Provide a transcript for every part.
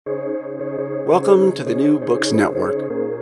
Welcome to the New Books Network.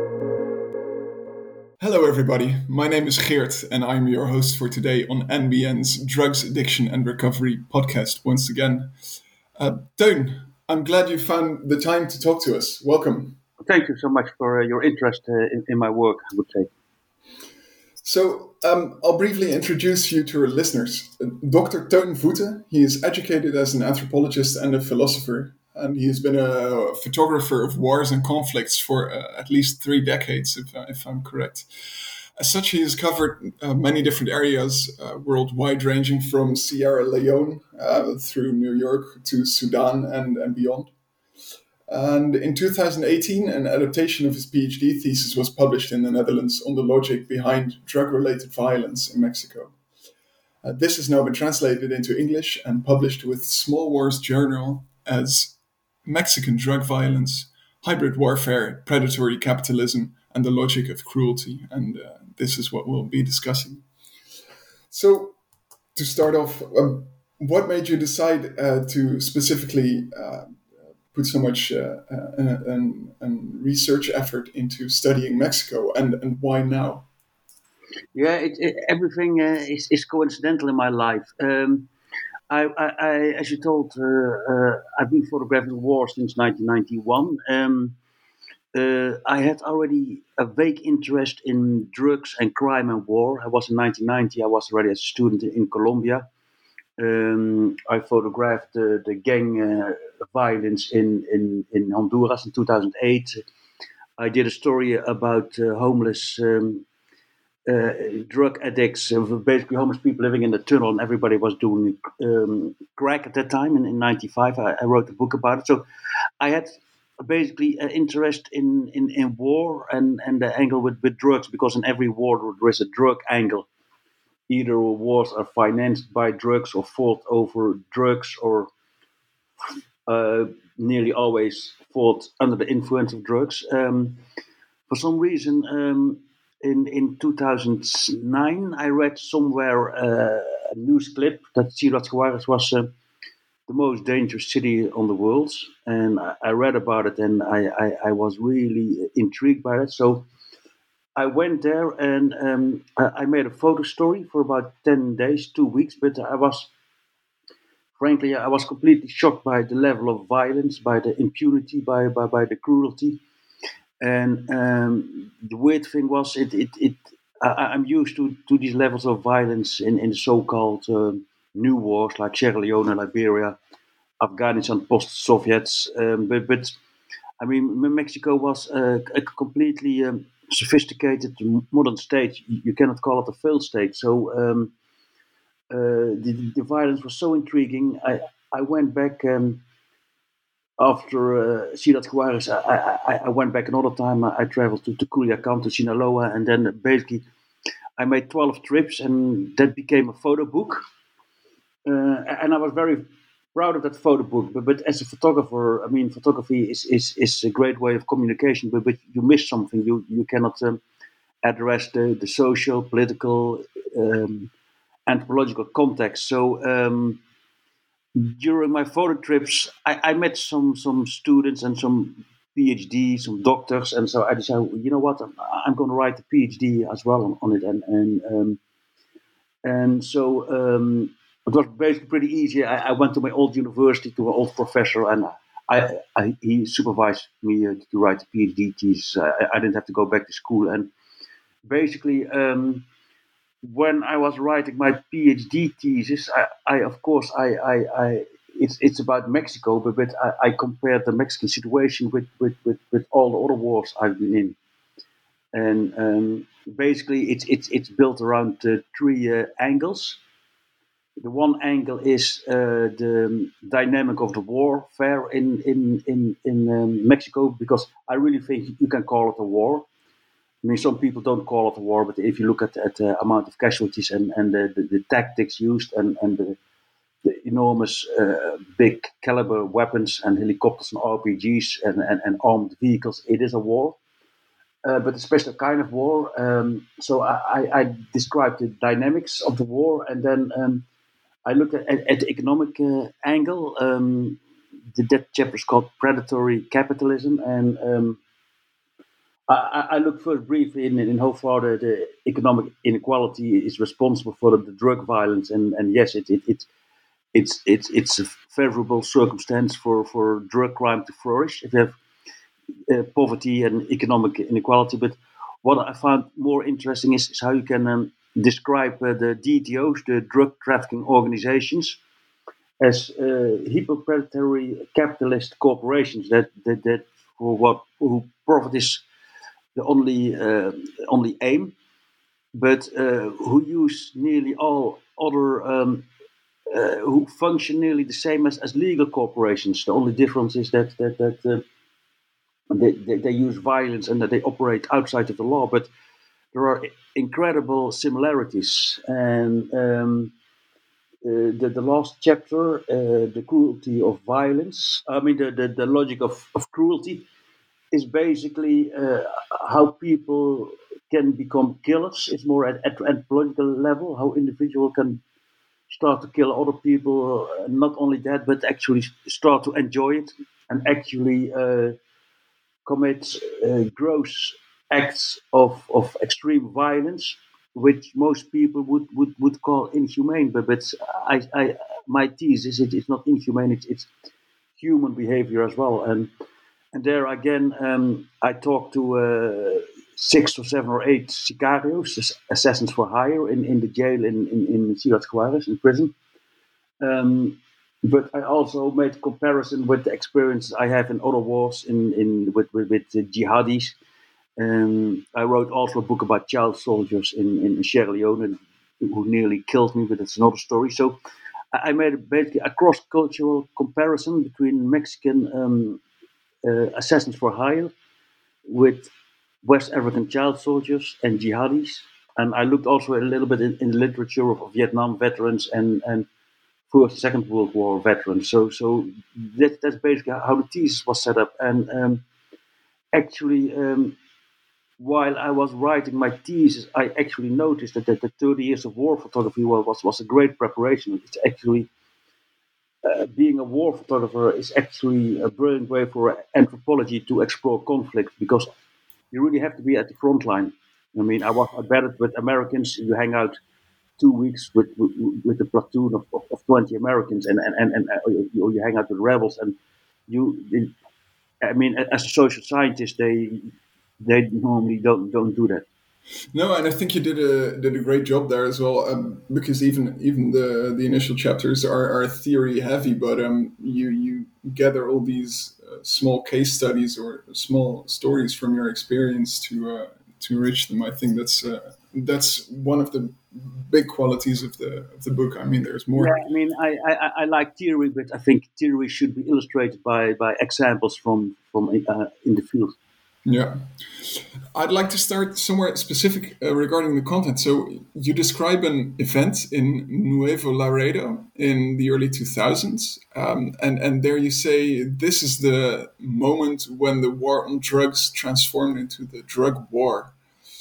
Hello, everybody. My name is Geert, and I'm your host for today on NBN's Drugs, Addiction and Recovery podcast once again. Teun, I'm glad you found the time to talk to us. Welcome. Thank you so much for your interest in my work, I would say. So, I'll briefly introduce you to our listeners. Dr. Teun Voete, he is educated as an anthropologist and a philosopher, and he has been a photographer of wars and conflicts for at least 3 decades, if I'm correct. As such, he has covered many different areas worldwide, ranging from Sierra Leone through New York to Sudan and beyond. And in 2018, an adaptation of his PhD thesis was published in the Netherlands on the logic behind drug-related violence in Mexico. This has now been translated into English and published with Small Wars Journal as Mexican Drug Violence, Hybrid Warfare, Predatory Capitalism, and the Logic of Cruelty. And this is what we'll be discussing. So, to start off, what made you decide to specifically put so much research effort into studying Mexico, and why now? Yeah, everything is coincidental in my life. I as you told, I've been photographing war since 1991. I had already a vague interest in drugs and crime and war. I was in 1990. I was already a student in Colombia. I photographed the gang violence in Honduras in 2008. I did a story about homeless drug addicts, basically homeless people living in the tunnel, and everybody was doing crack at that time in 95. I wrote a book about it. So I had basically an interest in war and the angle with drugs, because in every war there is a drug angle. Either wars are financed by drugs or fought over drugs, or nearly always fought under the influence of drugs. For some reason, in 2009, I read somewhere a news clip that Ciudad Juarez was the most dangerous city on the world, and I read about it, and I was really intrigued by it. So I went there, and I made a photo story for about 10 days, 2 weeks, but frankly, I was completely shocked by the level of violence, by the impunity, by the cruelty. And the weird thing was, I'm used to these levels of violence in the so-called new wars like Sierra Leone, Liberia, Afghanistan, post-Soviets. But I mean, Mexico was a completely sophisticated modern state. You cannot call it a failed state. So the violence was so intriguing. I went back. After Ciudad Juarez, I went back another time. I traveled to Culiacan, to Sinaloa, and then basically I made 12 trips, and that became a photo book. And I was very proud of that photo book. But as a photographer, I mean, photography is a great way of communication, but you miss something. You cannot address the social, political, anthropological context. So during my photo trips, I met some students and some PhDs, some doctors, and so I decided, you know what, I'm going to write a PhD as well on it, and so it was basically pretty easy. I went to my old university, to my old professor, and he supervised me to write a PhD thesis. I didn't have to go back to school, and basically. When I was writing my PhD thesis, I of course it's about Mexico, but I compared the Mexican situation with all the other wars I've been in, and basically it's built around 3 angles. The one angle is the dynamic of the warfare in Mexico, because I really think you can call it a war. I mean, some people don't call it a war, but if you look at the amount of casualties and the tactics used, and the enormous big caliber weapons and helicopters and RPGs and armed vehicles, it is a war. But a special kind of war. So I described the dynamics of the war, and then I looked at the economic angle. that chapter is called Predatory Capitalism, and I looked first briefly in how far the economic inequality is responsible for the drug violence, and yes, it's a favorable circumstance for drug crime to flourish if you have poverty and economic inequality. But what I found more interesting is how you can describe the DTOs, the drug trafficking organizations, as hyper-predatory capitalist corporations that for what who profit is the only aim, but who use nearly all other who function nearly the same as legal corporations. The only difference is that they use violence and that they operate outside of the law, but there are incredible similarities. And the last chapter, the cruelty of violence. I mean, the logic of cruelty is basically how people can become killers. It's more at political level, how individual can start to kill other people. Not only that, but actually start to enjoy it and actually commit gross acts of extreme violence, which most people would call inhumane. But my thesis is it's not inhumane. It's human behavior as well. And there again, I talked to 6 or 7 or 8 sicarios, assassins for hire, in the jail in Ciudad Juarez, in prison. But I also made comparison with the experience I have in other wars with the jihadis. I wrote also a book about child soldiers in Sierra Leone who nearly killed me, but it's another story. So I made basically a cross-cultural comparison between Mexican assassins for hire with West African child soldiers and jihadis. And I looked also a little bit in the literature of Vietnam veterans and First and Second World War veterans. So that's basically how the thesis was set up. And actually, while I was writing my thesis, I actually noticed that the 30 years of war photography was a great preparation. It's actually being a war photographer is actually a brilliant way for anthropology to explore conflict, because you really have to be at the front line. I mean, I battled with Americans. You hang out 2 weeks with a platoon of 20 Americans, and you hang out with rebels, and you. I mean, as a social scientist, they normally don't do that. No, and I think you did a great job there as well, because even the initial chapters are theory heavy, but you gather all these small case studies or small stories from your experience to enrich them. I think that's one of the big qualities of the book. I mean, there's more. Yeah, I mean, I like theory, but I think theory should be illustrated by examples from in the field. Yeah. I'd like to start somewhere specific regarding the content. So you describe an event in Nuevo Laredo in the early 2000s. And there you say this is the moment when the war on drugs transformed into the drug war.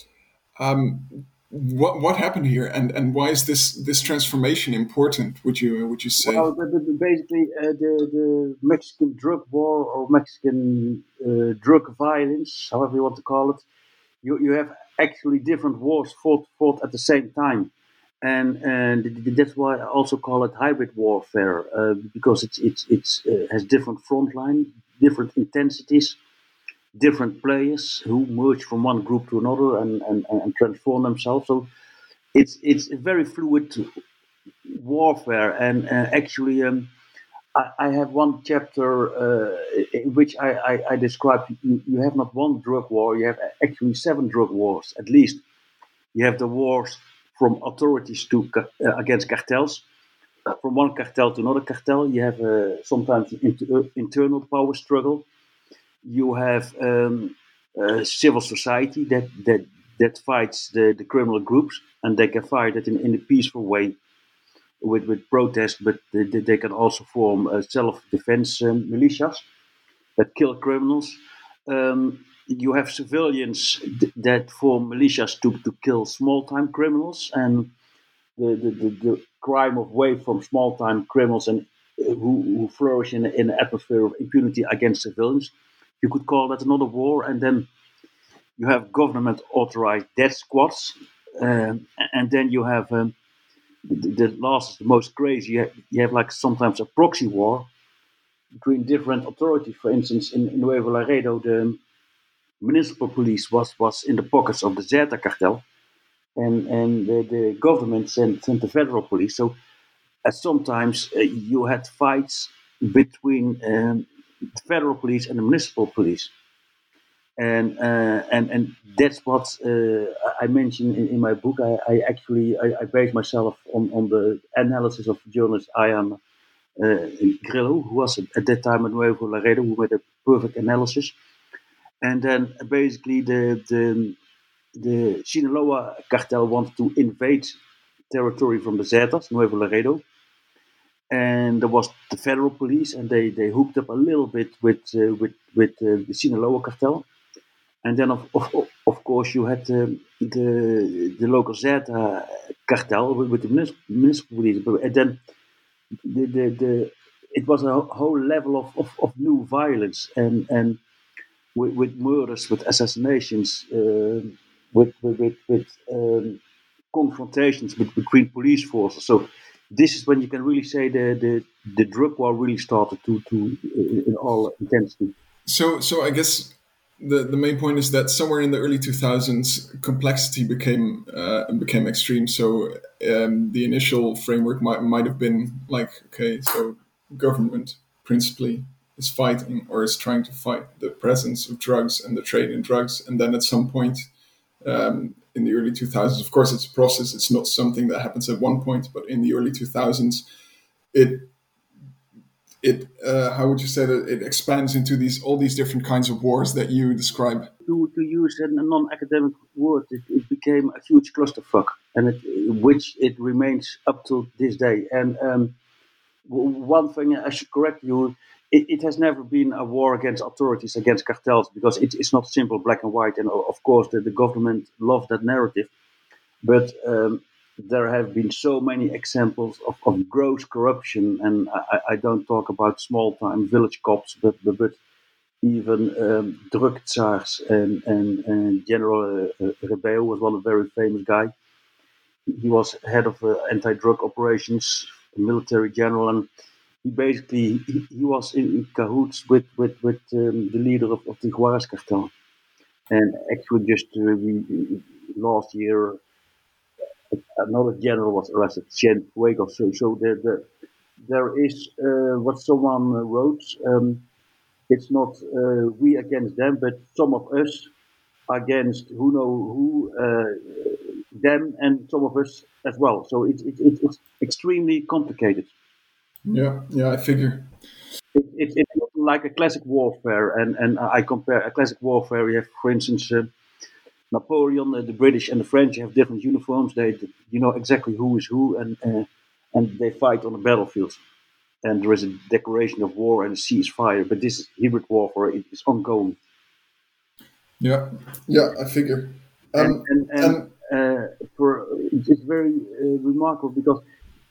What happened here, and why is this transformation important? Would you say? Well, basically, the Mexican drug war or Mexican drug violence, however you want to call it, you have actually different wars fought at the same time, and that's why I also call it hybrid warfare, because it's has different front line, different intensities, different players who merge from one group to another and transform themselves. So it's a very fluid warfare, and actually. I have one chapter in which I describe you have not one drug war, you have actually 7 drug wars at least. You have the wars from authorities to against cartels, from one cartel to another cartel. You have sometimes internal power struggle. You have civil society that fights the criminal groups, and they can fight it in a peaceful way with protest, but they can also form self-defense militias that kill criminals. You have civilians that form militias to kill small-time criminals, and the crime of way from small-time criminals and who flourish in an atmosphere of impunity against civilians. You could call that another war, and then you have government authorized death squads, and then you have the last is the most crazy. You have like sometimes a proxy war between different authorities. For instance, in Nuevo Laredo, the municipal police was in the pockets of the Zeta cartel, and the government sent the federal police. So sometimes you had fights between the federal police and the municipal police, and that's what I mentioned in my book. I actually I based myself on the analysis of journalist Ian Grillo, who was at that time at Nuevo Laredo, who made a perfect analysis. And then basically the Sinaloa cartel wanted to invade territory from the Zetas, Nuevo Laredo, and there was the federal police, and they hooked up a little bit with the Sinaloa cartel. And then, of course, you had the local Zeta cartel with the municipal police. And then it was a whole level of new violence, and with murders, with assassinations, with confrontations between police forces. So this is when you can really say the drug war really started to in all intensity. So I guess the main point is that somewhere in the early 2000s, complexity became extreme. So the initial framework might have been like, okay, so government principally is fighting or is trying to fight the presence of drugs and the trade in drugs, and then at some point in the early 2000s, of course, it's a process. It's not something that happens at one point, but in the early 2000s, it how would you say that it expands into all these different kinds of wars that you describe? To use a non-academic word, it became a huge clusterfuck, and which it remains up to this day. And one thing I should correct you: it has never been a war against authorities, against cartels, because it's not simple black and white. And of course, the government loves that narrative, but there have been so many examples of gross corruption, and I don't talk about small-time village cops, but even drug tsars and General Rebeu was one very famous guy. He was head of anti-drug operations, a military general, and he was in cahoots with the leader of the Juarez cartel. And actually, just last year, another general was arrested, Cienfuegos. So there is what someone wrote. It's not we against them, but some of us against who know who, them, and some of us as well. So it's extremely complicated. Yeah, I figure. It's not like a classic warfare, and I compare a classic warfare. You have, for instance, Napoleon, the British and the French have different uniforms. You know exactly who is who, and they fight on the battlefield. And there is a declaration of war and a ceasefire. But this is hybrid warfare; it is ongoing. Yeah, I figure. And it's very remarkable because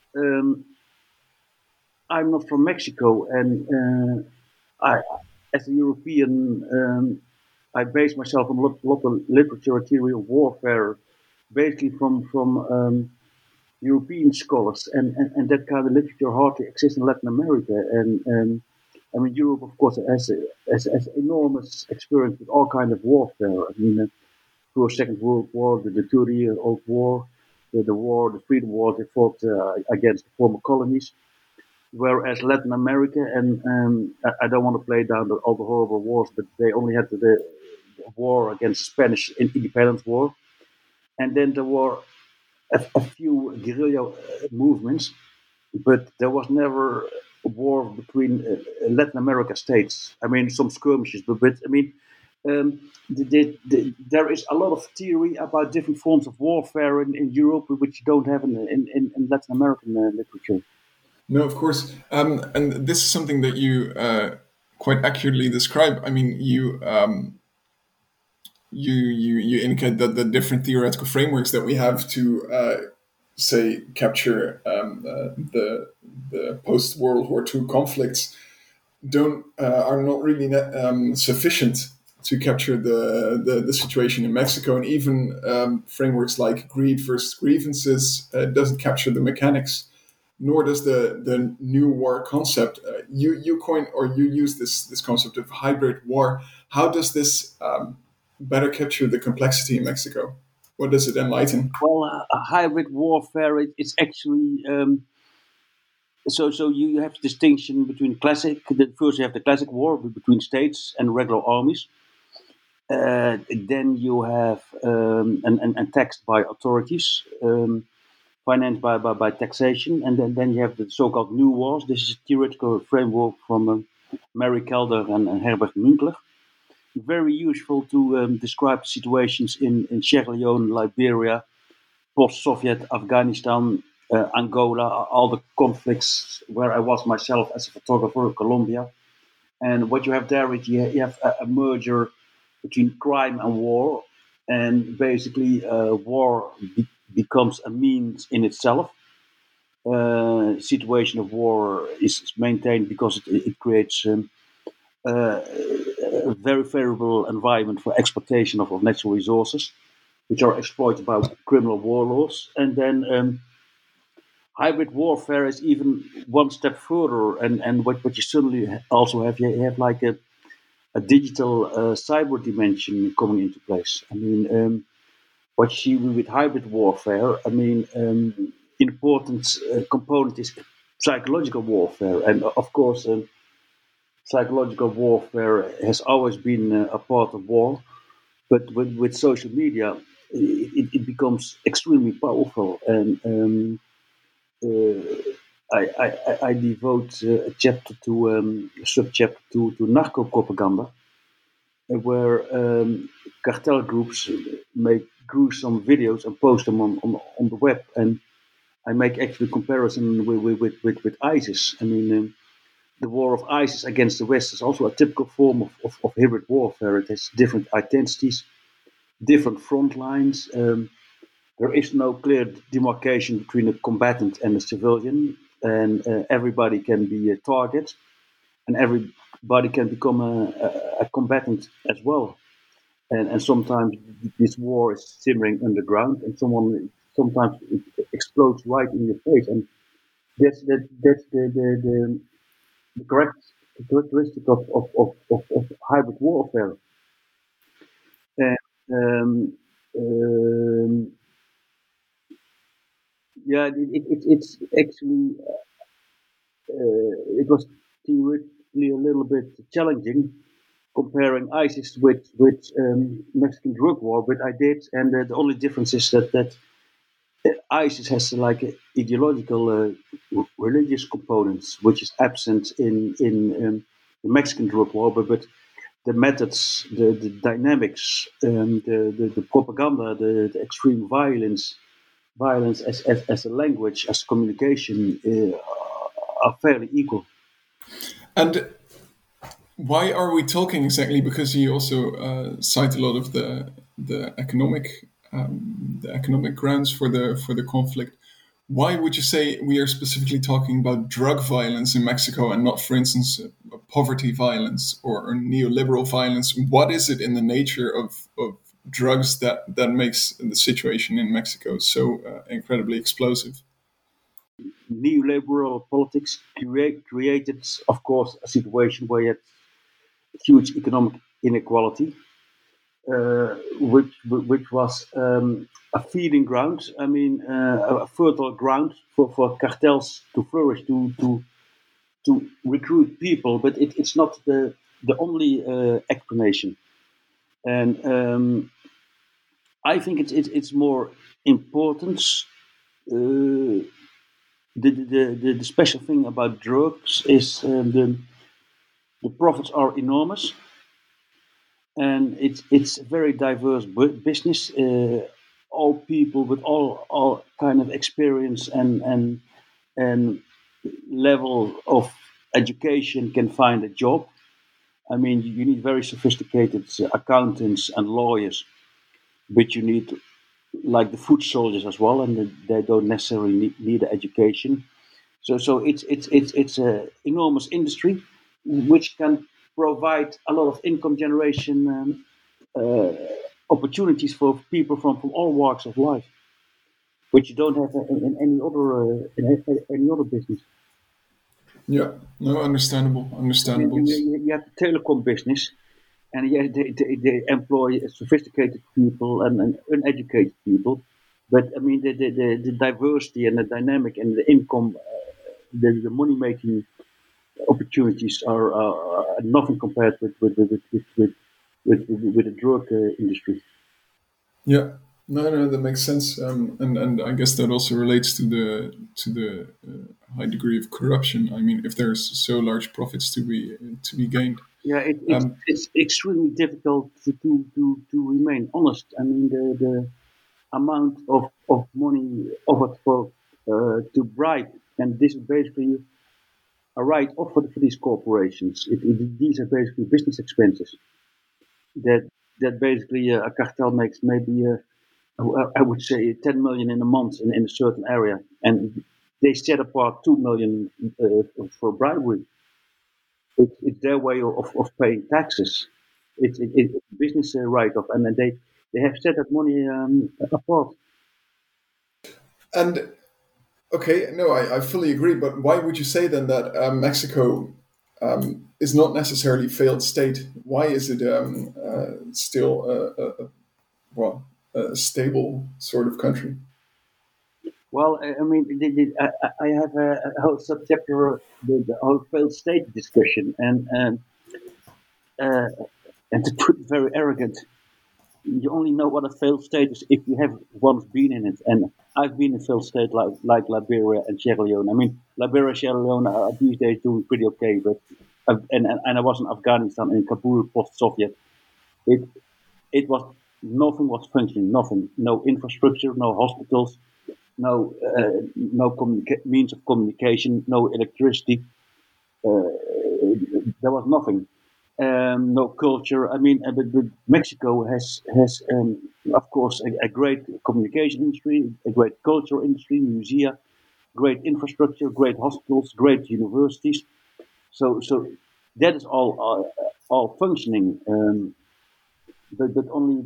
I'm not from Mexico, and I, as a European, I base myself on a lot of literature and theory of warfare, basically from European scholars, and that kind of literature hardly exists in Latin America. And I mean, Europe, of course, has enormous experience with all kinds of warfare. I mean, through the Second World War, the 30-year-old war, the Freedom War, they fought against the former colonies. Whereas Latin America, and I don't want to play down all the horrible wars, but they only had the war against the Spanish Independence War, and then there were a few guerrilla movements, but there was never a war between Latin America states. I mean, some skirmishes, but I mean, there is a lot of theory about different forms of warfare in Europe, which you don't have in Latin American literature. No, of course. And this is something that you quite accurately describe. I mean, you indicate that the different theoretical frameworks that we have to say, capture the post World War II conflicts don't are not really sufficient to capture the situation in Mexico, and even frameworks like greed versus grievances doesn't capture the mechanics, nor does the new war concept. You coin or you use this concept of hybrid war. How does this better capture the complexity in Mexico? What does it enlighten? Well, a hybrid warfare, it's actually so you have distinction between classic. First, you have the classic war between states and regular armies. Then you have and taxed by authorities, financed by taxation, and then you have the so-called new wars. This is a theoretical framework from Mary Kelder and Herbert Münkler. Very useful to describe situations in Sierra Leone, Liberia, post-Soviet Afghanistan, Angola, all the conflicts where I was myself as a photographer, Colombia. And what you have there is you have a merger between crime and war, and basically war becomes a means in itself. Situation of war is maintained because it creates a very favorable environment for exploitation of natural resources, which are exploited by criminal warlords. And then hybrid warfare is even one step further. And what you suddenly also have, you have like a digital cyber dimension coming into place. I mean, what you see with hybrid warfare, I mean, important component is psychological warfare. And of course, psychological warfare has always been a part of war, but with social media, it becomes extremely powerful. And I devote a chapter to a subchapter to narco propaganda, where cartel groups make gruesome videos and post them on the web. And I make actually comparison with ISIS. I mean, the war of ISIS against the West is also a typical form of hybrid warfare. It has different identities, different front lines. There is no clear demarcation between a combatant and a civilian, and everybody can be a target, and everybody can become a combatant as well. And sometimes this war is simmering underground, and sometimes it explodes right in your face, and that's the correct characteristic of hybrid warfare. And um, yeah, it's actually it was theoretically a little bit challenging comparing ISIS with Mexican drug war, but I did, and the only difference is that ISIS has like ideological religious components, which is absent in the Mexican drug war, but the methods, the dynamics, the propaganda, the extreme violence as a language, as communication, are fairly equal. And why are we talking exactly? Because you also cite a lot of the economic grounds for the conflict. Why would you say we are specifically talking about drug violence in Mexico and not, for instance, poverty violence or neoliberal violence? What is it in the nature of drugs that makes the situation in Mexico so incredibly explosive? Neoliberal politics created, of course, a situation where you had huge economic inequality, which was a feeding ground. I mean, a fertile ground for cartels to flourish, to recruit people. But it's not the only explanation. And I think it's more important. Uh, the special thing about drugs is the profits are enormous, and it's a very diverse business. All people with all kind of experience and level of education can find a job. I mean, you need very sophisticated accountants and lawyers, but you need like the foot soldiers as well, and they don't necessarily need education. So it's a enormous industry which can provide a lot of income generation uh, opportunities for people from all walks of life, which you don't have in any other business. Yeah, no, understandable, I mean, understandable. you have the telecom business, and yeah, they employ sophisticated people and uneducated people. But I mean, the diversity and the dynamic and the income, the money making opportunities are nothing compared with the drug industry. Yeah, no, no, that makes sense, and I guess that also relates to the high degree of corruption. I mean, if there's so large profits to be gained. Yeah, Um, it's extremely difficult to remain honest. I mean, the amount of money offered for to bribe, and this is basically a right offered for these corporations. These are basically business expenses that basically a cartel makes maybe I would say 10 million in a month in a certain area, and they set apart 2 million for bribery. It's their way of paying taxes. It's a business write-off, and then they have set that money apart. and okay, no, I fully agree. But why would you say then that Mexico is not necessarily failed state? Why is it still well a stable sort of country? Well, I mean, I have a whole subchapter, the whole failed state discussion, uh, and to put it very arrogant, you only know what a failed state is if you have once been in it. And I've been in failed state like Liberia and Sierra Leone. I mean, Liberia, Sierra Leone are these days doing pretty okay, but and I was in Afghanistan in Kabul post-Soviet. It it was nothing was functioning, nothing, no infrastructure, no hospitals, no means of communication, no electricity. Uh, there was nothing. No culture. I mean, but Mexico has of course a great communication industry, a great cultural industry, musea, great infrastructure, great hospitals, great universities. So that is all functioning. But only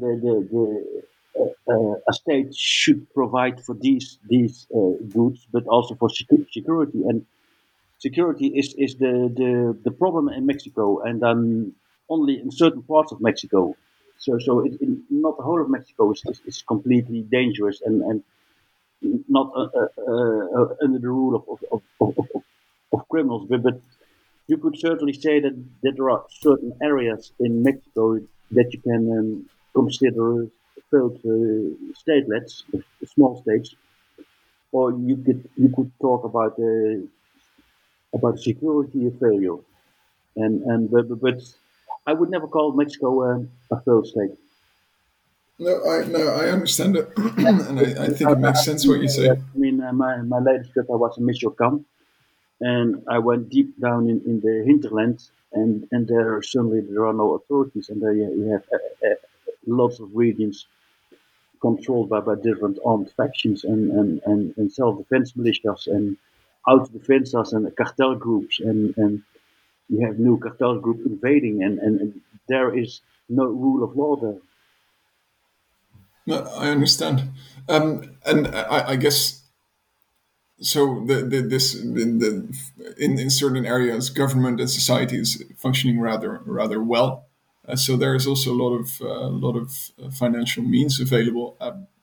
a state should provide for these goods, but also for security. And security is the problem in Mexico, and only in certain parts of Mexico. Not the whole of Mexico is completely dangerous and not under the rule of criminals. But you could certainly say that there are certain areas in Mexico that you can consider failed statelets, small states, or you could talk about security failure. But I would never call Mexico a failed state. No, I understand it, and I think it makes sense what you say. I mean, my latest trip I was in Michoacan, and I went deep down in the hinterland, and there suddenly there are no authorities, and there you have lots of regions controlled by different armed factions and self-defense militias and autodefensas and cartel groups, and you have new cartel group invading, and there is no rule of law there. No, I understand, and I guess so. In certain areas, government and society is functioning rather well. So there is also a lot of financial means available.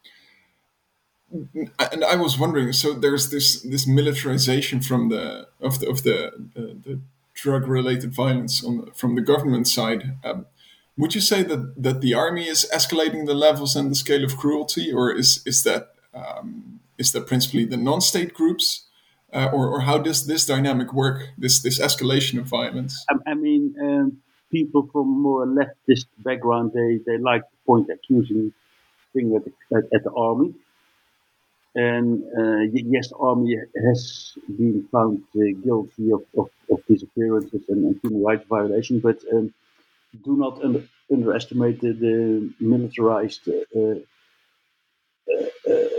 And I was wondering, so there's this militarization of the drug related violence from the government side. Would you say that the army is escalating the levels and the scale of cruelty, or is that principally the non-state groups, or how does this dynamic work? This escalation of violence. I mean, people from more leftist background they like to point the accusing finger at the army. And yes, the army has been found guilty of disappearances and human rights violations, but do not underestimate the militarized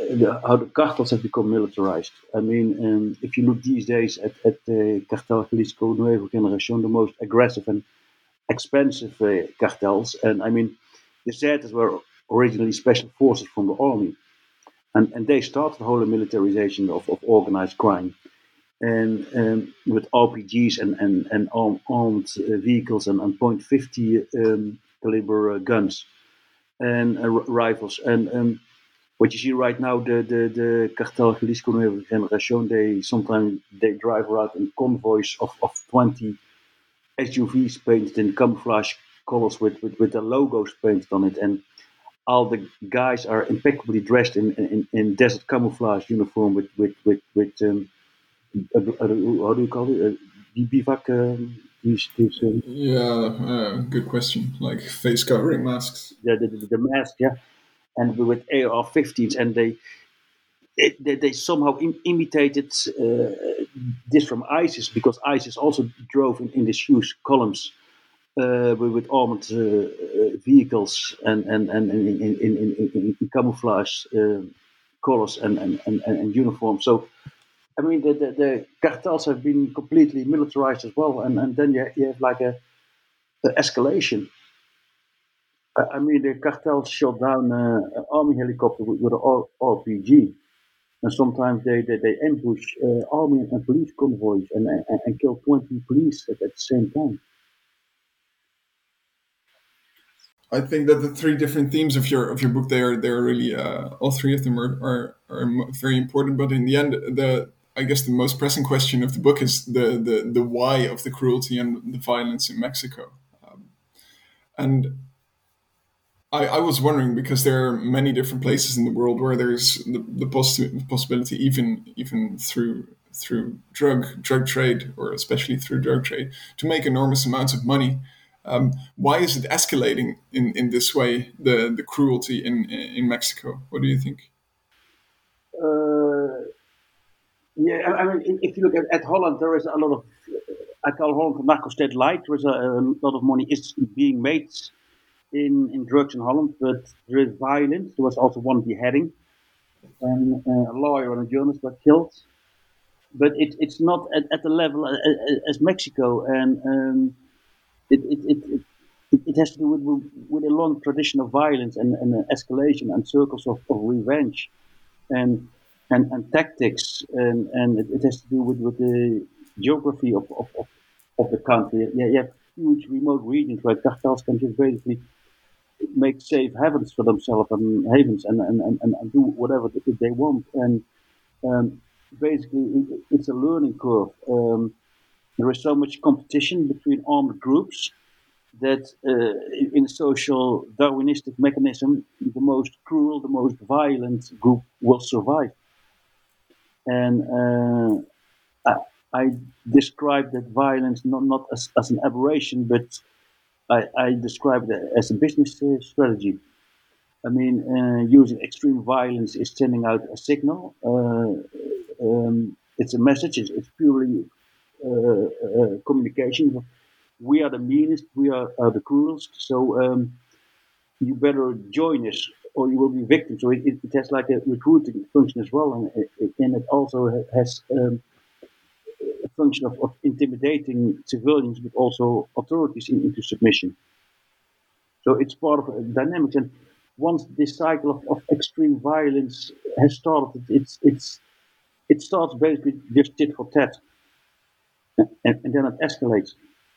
how the cartels have become militarized. I mean, if you look these days at the Cartel Jalisco Nueva Generación, the most aggressive and expensive cartels, and I mean, the Zetas were originally special forces from the army, and they started the whole militarization of organized crime. And with RPGs and armed vehicles and .50 caliber guns and rifles. And what you see right now, the Cartel Jalisco Nueva Generación, they drive around in convoys of 20 SUVs painted in camouflage colors with the logos painted on it. And all the guys are impeccably dressed in desert camouflage uniform with how do you call it? Die bivak. Good question. Like face covering masks. The mask, yeah, and with AR-15s, and they somehow imitated this from ISIS, because ISIS also drove in these huge columns with armored vehicles and in camouflage colors and uniforms. So, I mean, the cartels have been completely militarized as well, and then you have like a escalation. I mean, the cartels shot down an army helicopter with an RPG, and sometimes they ambush army and police convoys and kill 20 police at the same time. I think that the three different themes of your book, they're really all three of them are very important. But in the end, I guess the most pressing question of the book is the why of the cruelty and the violence in Mexico. And I was wondering, because there are many different places in the world where there's the possibility, even through drug trade, or especially through drug trade, to make enormous amounts of money. Why is it escalating in this way, the cruelty in Mexico? What do you think? Yeah, I mean, if you look at Holland, there is a lot of, I call Holland the narco state light. There is a lot of money is being made in drugs in Holland, but there is violence. There was also one beheading, and a lawyer and a journalist were killed. But it's not at the level as Mexico, and it has to do with a long tradition of violence and escalation and circles of revenge and tactics, and it has to do with the geography of the country. Yeah, you have huge remote regions where cartels can just basically make safe havens for themselves and havens and do whatever they want. And basically, it's a learning curve. There is so much competition between armed groups that in a social Darwinistic mechanism, the most cruel, the most violent group will survive. And I describe that violence not as an aberration, but I describe it as a business strategy. I mean, using extreme violence is sending out a signal. It's a message. It's purely communication. We are the meanest. We are the cruelest. So you better join us, or you will be victims. So it has like a recruiting function as well, and it also has a function of intimidating civilians, but also authorities into submission. So it's part of dynamics. And once this cycle of extreme violence has started, it starts basically just tit for tat, and then it escalates.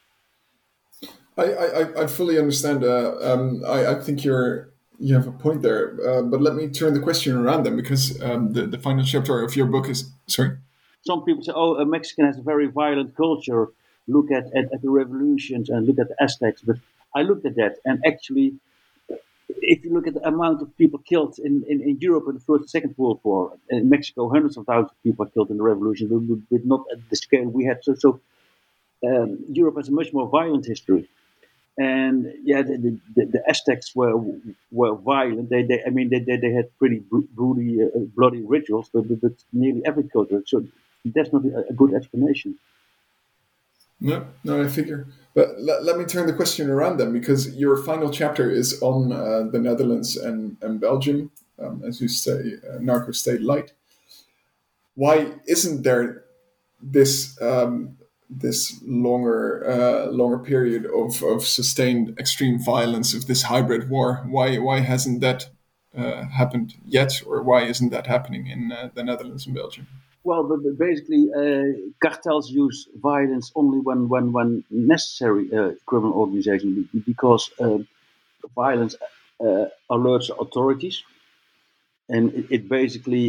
I fully understand. I think you have a point there. But let me turn the question around then, because the final chapter of your book is sorry. Some people say, "Oh, a Mexican has a very violent culture. Look at the revolutions and look at the Aztecs." But I looked at that, and actually, if you look at the amount of people killed in Europe in the First and Second World War, in Mexico, hundreds of thousands of people were killed in the revolution, but not at the scale we had. So Europe has a much more violent history. And yeah, the Aztecs were violent. They had pretty bloody rituals, but nearly every culture. So that's not a good explanation. No, I figure. But let me turn the question around then, because your final chapter is on the Netherlands and Belgium. as you say, narco state light. Why isn't there this this longer period of sustained extreme violence, of this hybrid war? Why hasn't that happened yet, or why isn't that happening in the Netherlands and Belgium? Well, basically, cartels use violence only when necessary. Criminal organization, because violence alerts authorities, and it basically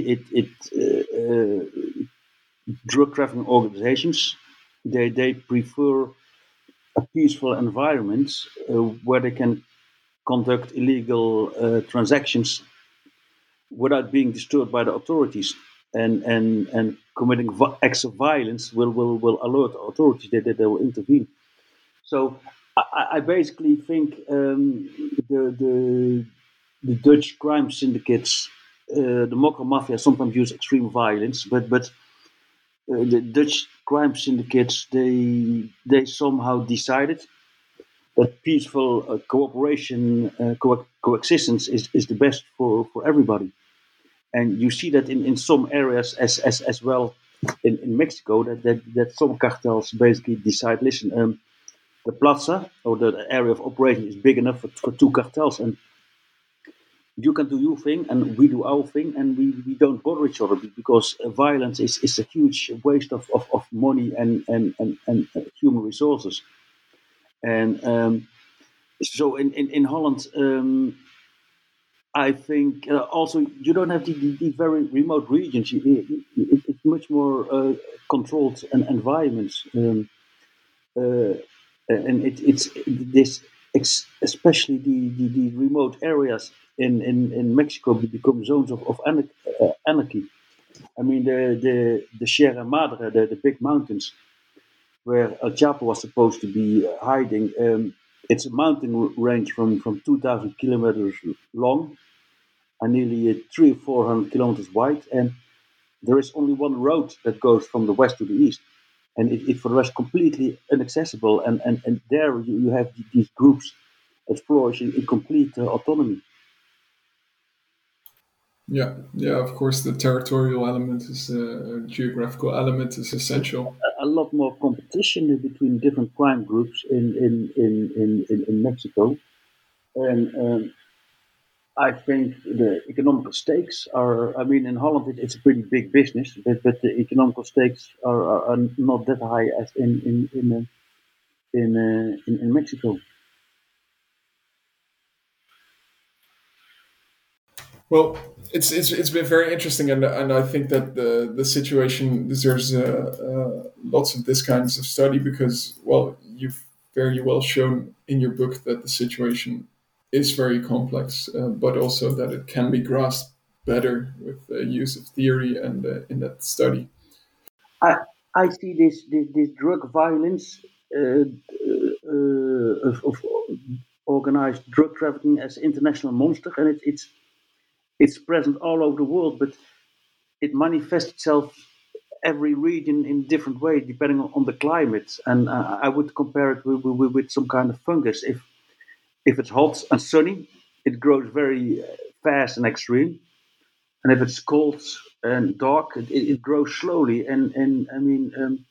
drug trafficking organizations, they prefer a peaceful environment where they can conduct illegal transactions without being disturbed by the authorities, and committing acts of violence will alert authorities that they will intervene. So I basically think the Dutch crime syndicates, the Mokka Mafia, sometimes use extreme violence, but the Dutch crime syndicates, they somehow decided that peaceful cooperation, coexistence is the best for everybody. And you see that in some areas as well in Mexico, that some cartels basically decide, listen, the plaza or the area of operation is big enough for two cartels, and you can do your thing and we do our thing, and we don't bother each other, because violence is a huge waste of money and human resources. And so in Holland, I think also you don't have the very remote regions. It's much more controlled environments, uh, and it's this especially the remote areas in Mexico become zones of anarchy. I mean the Sierra Madre, the big mountains where El Chapo was supposed to be hiding. It's a mountain range from 2,000 kilometers long and nearly 300 or 400 kilometers wide, and there is only one road that goes from the west to the east, and it for the rest completely inaccessible. And there you have these groups that flourish in complete autonomy. Yeah, yeah. Of course, the territorial element is geographical element is essential. A lot more competition between different crime groups in Mexico, and I think the economical stakes are. I mean, in Holland it's a pretty big business, but the economical stakes are not that high as in Mexico. Well, it's been very interesting, and I think that the situation deserves lots of this kinds of study, because, well, you've very well shown in your book that the situation is very complex, but also that it can be grasped better with the use of theory and in that study. I I see this drug violence of organized drug trafficking as international monster, and it's present all over the world, but it manifests itself every region in different way depending on the climate. And I would compare it with some kind of fungus. If it's hot and sunny, it grows very fast and extreme, and if it's cold and dark, it grows slowly. And I mean,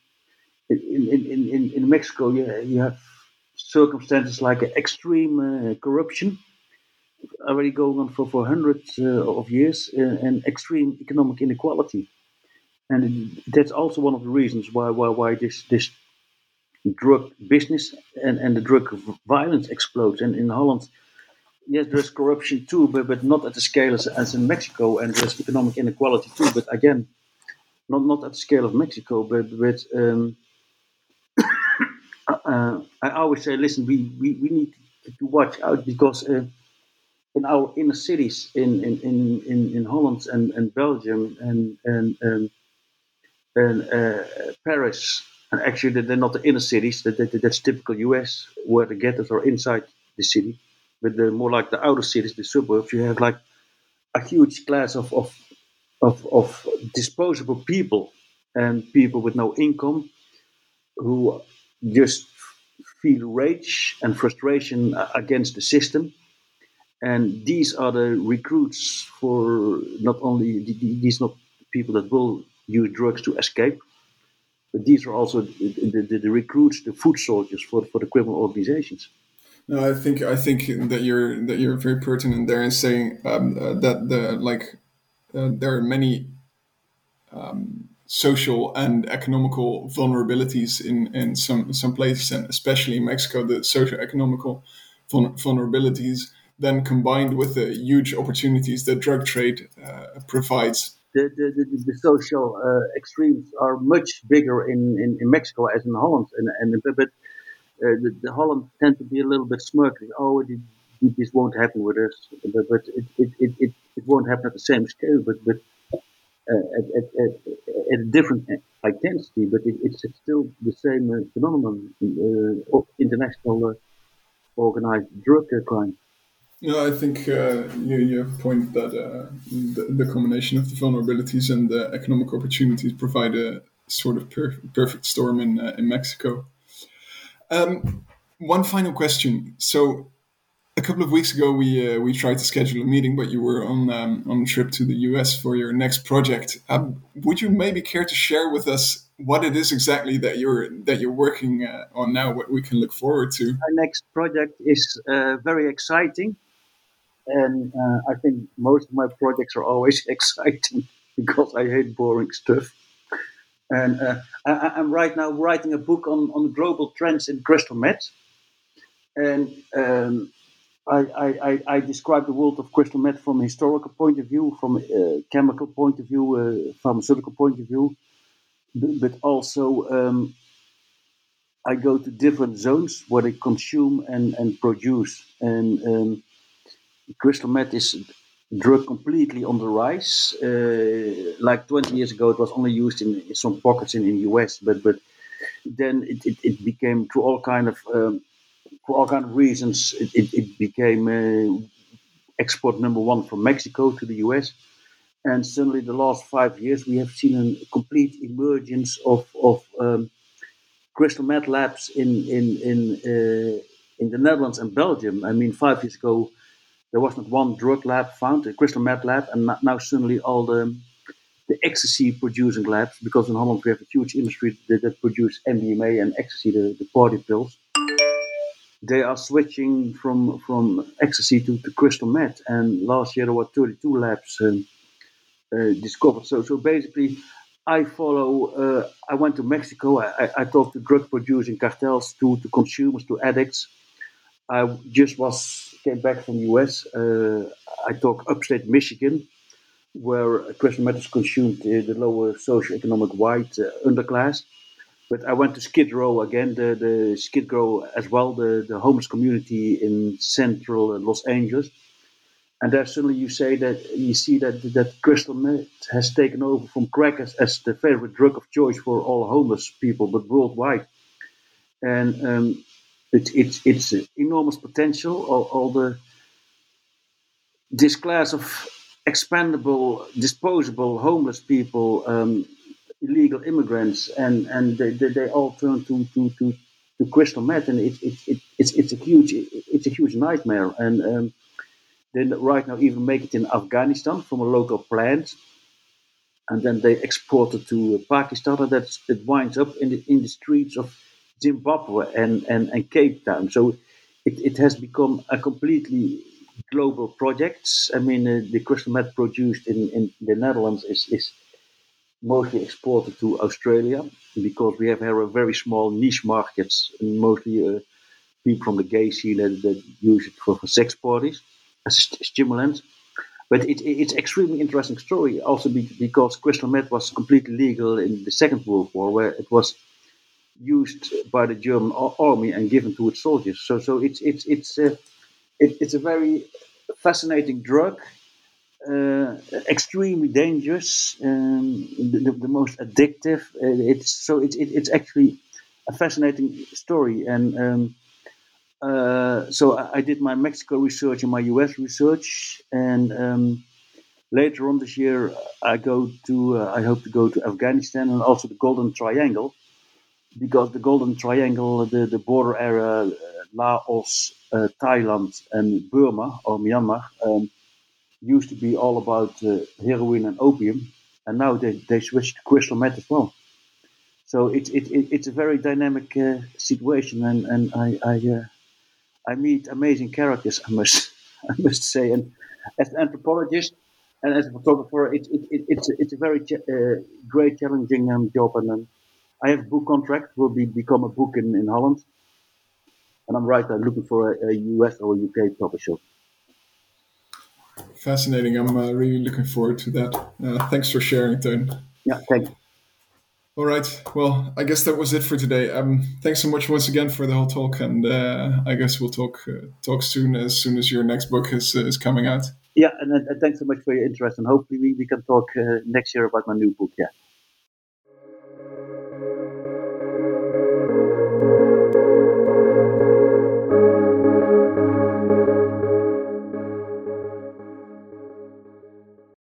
in Mexico, you have circumstances like extreme corruption already going on for hundreds of years, and extreme economic inequality. And that's also one of the reasons why this drug business and the drug violence explodes. And in Holland, yes, there's corruption too, but not at the scale as in Mexico, and there's economic inequality too. But again, not at the scale of Mexico, but I always say, listen, we need to watch out, because in our inner cities in Holland and Belgium and Paris, and actually they're not the inner cities. That's typical US, where the ghettos are inside the city, but they're more like the outer cities, the suburbs. You have like a huge class of disposable people, and people with no income, who just feel rage and frustration against the system, And these are the recruits for not only these not people that will use drugs to escape, but these are also the recruits, the foot soldiers for the criminal organizations. No, I think that you're very pertinent there in saying that there are many social and economical vulnerabilities in some places, and especially in Mexico, the socio-economical vulnerabilities, then combined with the huge opportunities that drug trade provides. The social extremes are much bigger in Mexico as in Holland, but the Holland tend to be a little bit smirky. Oh, this won't happen with us, but it won't happen at the same scale, but at a different intensity. But it's still the same phenomenon, of international organized drug crime. No, I think you have a point that the combination of the vulnerabilities and the economic opportunities provide a sort of perfect storm in Mexico. One final question. So a couple of weeks ago, we tried to schedule a meeting, but you were on a trip to the US for your next project. Would you maybe care to share with us what it is exactly that you're working on now? What we can look forward to? Our next project is very exciting, and I think most of my projects are always exciting because I hate boring stuff. And I'm right now writing a book on global trends in crystal meth, and I describe the world of crystal meth from a historical point of view, from a chemical point of view, pharmaceutical point of view, but also I go to different zones where they consume and produce. And crystal meth is drug completely on the rise. Like 20 years ago, it was only used in some pockets in the US, but then it became through all kind of for all kind of reasons, it became export number one from Mexico to the US. And suddenly, the last 5 years, we have seen a complete emergence of crystal meth labs in the Netherlands and Belgium. I mean, 5 years ago, there was not one drug lab found, a crystal meth lab, and now suddenly all the ecstasy producing labs, because in Holland we have a huge industry that produce MDMA and ecstasy, the party pills. They are switching from ecstasy to crystal meth, and last year there were 32 labs discovered. So basically, I follow. I went to Mexico. I talked to drug producing cartels, to consumers, to addicts. I just came back from the US. I talk upstate Michigan, where crystal meth is consumed in the lower socioeconomic white underclass. But I went to Skid Row again, the Skid Row as well, the homeless community in central Los Angeles. And there suddenly you see that crystal meth has taken over from crack as the favorite drug of choice for all homeless people, but worldwide. And it's enormous potential. All this class of expendable, disposable homeless people, illegal immigrants, and they all turn to crystal meth, and it's a huge nightmare. And they right now even make it in Afghanistan from a local plant, and then they export it to Pakistan, and it winds up in the streets of Zimbabwe and Cape Town. So it has become a completely global project. I mean, the crystal meth produced in the Netherlands is mostly exported to Australia because we have here a very small niche markets, and mostly people from the gay scene that use it for sex parties as a stimulant. But it's extremely interesting story also because crystal meth was completely legal in the Second World War, where it was used by the German army and given to its soldiers. So it's a very fascinating drug, extremely dangerous, the most addictive. It's actually a fascinating story, and so I did my Mexico research and my US research, and later on this year I hope to go to Afghanistan and also the Golden Triangle, because the Golden Triangle, the border area Laos, Thailand, and Burma or Myanmar used to be all about heroin and opium, and now they switched to crystal meth as well. So it's a very dynamic situation, and I meet amazing characters. I must I must say, and as an anthropologist and as a photographer, it's a very great challenging job, and I have a book contract. Will become a book in Holland, and I'm looking for a US or a UK publisher. Fascinating. I'm really looking forward to that. Thanks for sharing, Teun. Yeah, thanks. All right. Well, I guess that was it for today. Thanks so much once again for the whole talk, and I guess we'll talk soon as your next book is coming out. Yeah, and thanks so much for your interest, and hopefully we can talk next year about my new book. Yeah.